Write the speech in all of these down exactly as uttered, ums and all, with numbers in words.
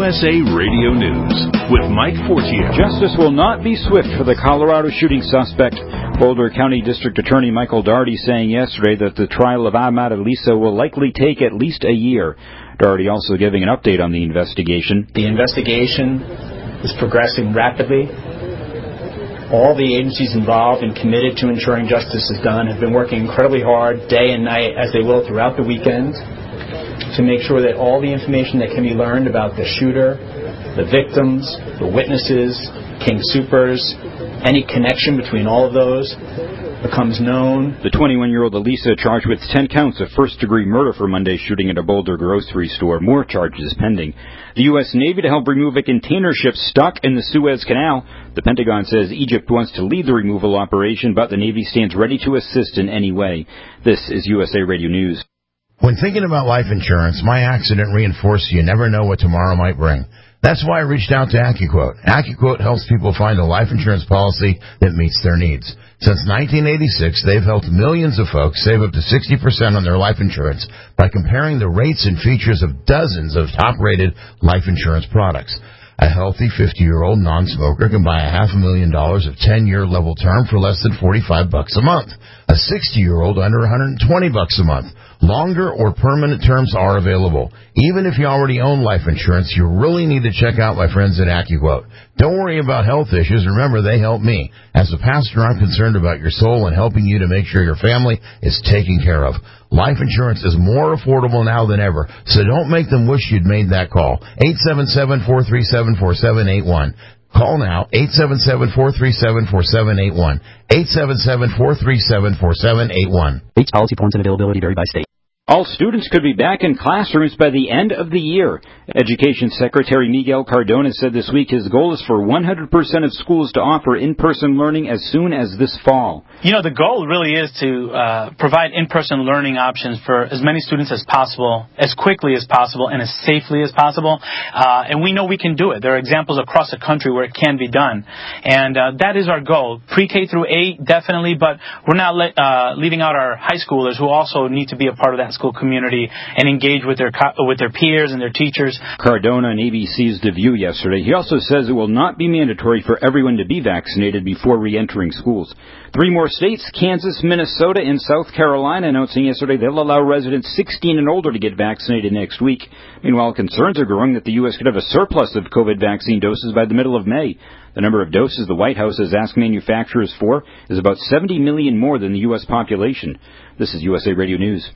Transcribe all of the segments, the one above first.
S A Radio News with Mike Fortier. Justice will not be swift for the Colorado shooting suspect. Boulder County District Attorney Michael Daugherty saying yesterday that the trial of Ahmad Alissa will likely take at least a year. Daugherty also giving an update on the investigation. The investigation is progressing rapidly. All the agencies involved and committed to ensuring justice is done have been working incredibly hard day and night, as they will throughout the weekend, to make sure that all the information that can be learned about the shooter, the victims, the witnesses, King Soopers, any connection between all of those becomes known. The twenty-one-year-old Alissa charged with ten counts of first-degree murder for Monday's shooting at a Boulder grocery store. More charges pending. The U S Navy to help remove a container ship stuck in the Suez Canal. The Pentagon says Egypt wants to lead the removal operation, but the Navy stands ready to assist in any way. This is U S A Radio News. When thinking about life insurance, my accident reinforced you never know what tomorrow might bring. That's why I reached out to AccuQuote. AccuQuote helps people find a life insurance policy that meets their needs. Since nineteen eighty-six, they've helped millions of folks save up to sixty percent on their life insurance by comparing the rates and features of dozens of top-rated life insurance products. A healthy fifty-year-old non-smoker can buy a half a million dollars of ten-year level term for less than forty-five bucks a month. A sixty-year-old under one hundred twenty bucks a month. Longer or permanent terms are available. Even if you already own life insurance, you really need to check out my friends at AccuQuote. Don't worry about health issues. Remember, they help me. As a pastor, I'm concerned about your soul and helping you to make sure your family is taken care of. Life insurance is more affordable now than ever, so don't make them wish you'd made that call. eight seven seven, four three seven, four seven eight one. Call now, eight seven seven, four three seven, four seven eight one. eight seven seven, four three seven, four seven eight one. Each policy forms and availability vary by state. All students could be back in classrooms by the end of the year. Education Secretary Miguel Cardona said this week his goal is for one hundred percent of schools to offer in-person learning as soon as this fall. You know, the goal really is to uh, provide in-person learning options for as many students as possible, as quickly as possible, and as safely as possible. Uh, and we know we can do it. There are examples across the country where it can be done. And uh, that is our goal. Pre-K through eight, definitely, but we're not let, uh, leaving out our high schoolers who also need to be a part of that school community and engage with their with their peers and their teachers. Cardona on A B C's The View yesterday. He also says it will not be mandatory for everyone to be vaccinated before re-entering schools. Three more states, Kansas, Minnesota, and South Carolina, announcing yesterday they'll allow residents sixteen and older to get vaccinated next week. Meanwhile, concerns are growing that the U S could have a surplus of COVID vaccine doses by the middle of May. The number of doses the White House has asked manufacturers for is about seventy million more than the U S population. This is U S A Radio News.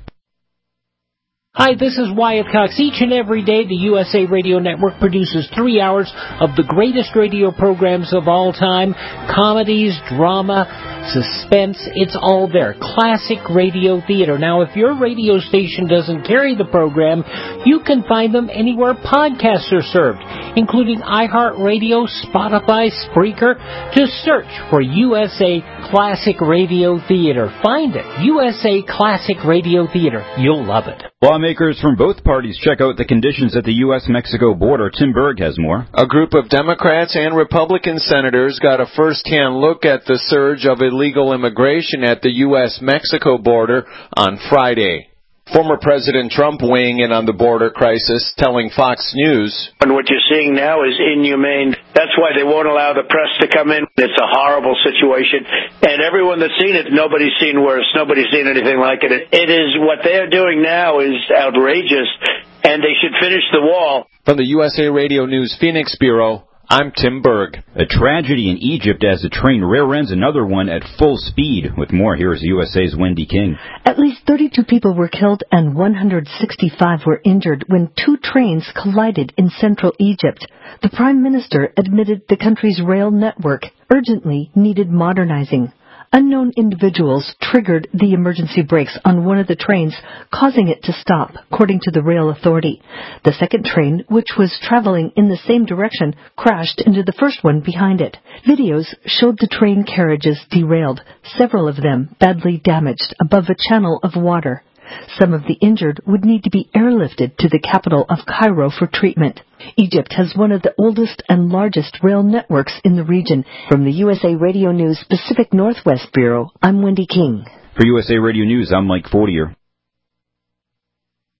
Hi, this is Wyatt Cox. Each and every day, the U S A Radio Network produces three hours of the greatest radio programs of all time. Comedies, drama, suspense, it's all there. Classic radio theater. Now, if your radio station doesn't carry the program, you can find them anywhere podcasts are served, including iHeartRadio, Spotify, Spreaker. Just search for U S A Classic Radio Theater. Find it. U S A Classic Radio Theater. You'll love it. Lawmakers from both parties check out the conditions at the U S Mexico border. Tim Berg has more. A group of Democrats and Republican senators got a first-hand look at the surge of illegal immigration at the U S Mexico border on Friday. Former President Trump weighing in on the border crisis, telling Fox News, "And what you're seeing now is inhumane. That's why they won't allow the press to come in. It's a horrible situation. And everyone that's seen it, nobody's seen worse. Nobody's seen anything like it. It is, what they're doing now is outrageous, and they should finish the wall." From the U S A Radio News Phoenix Bureau, I'm Tim Berg. A tragedy in Egypt as a train rear-ends another one at full speed. With more, here is U S A's Wendy King. At least thirty-two people were killed and one hundred sixty-five were injured when two trains collided in central Egypt. The Prime Minister admitted the country's rail network urgently needed modernizing. Unknown individuals triggered the emergency brakes on one of the trains, causing it to stop, according to the rail authority. The second train, which was traveling in the same direction, crashed into the first one behind it. Videos showed the train carriages derailed, several of them badly damaged above a channel of water. Some of the injured would need to be airlifted to the capital of Cairo for treatment. Egypt has one of the oldest and largest rail networks in the region. From the U S A Radio News Pacific Northwest Bureau, I'm Wendy King. For U S A Radio News, I'm Mike Fortier.